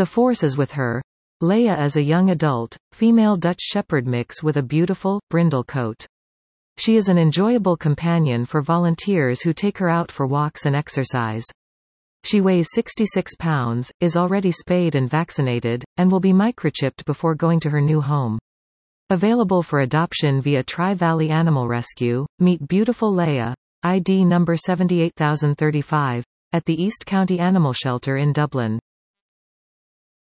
The force is with her. Leia is a young adult, female Dutch Shepherd mix with a beautiful, brindle coat. She is an enjoyable companion for volunteers who take her out for walks and exercise. She weighs 66 pounds, is already spayed and vaccinated, and will be microchipped before going to her new home. Available for adoption via Tri-Valley Animal Rescue. Meet beautiful Leia, ID number 78035, at the East County Animal Shelter in Dublin.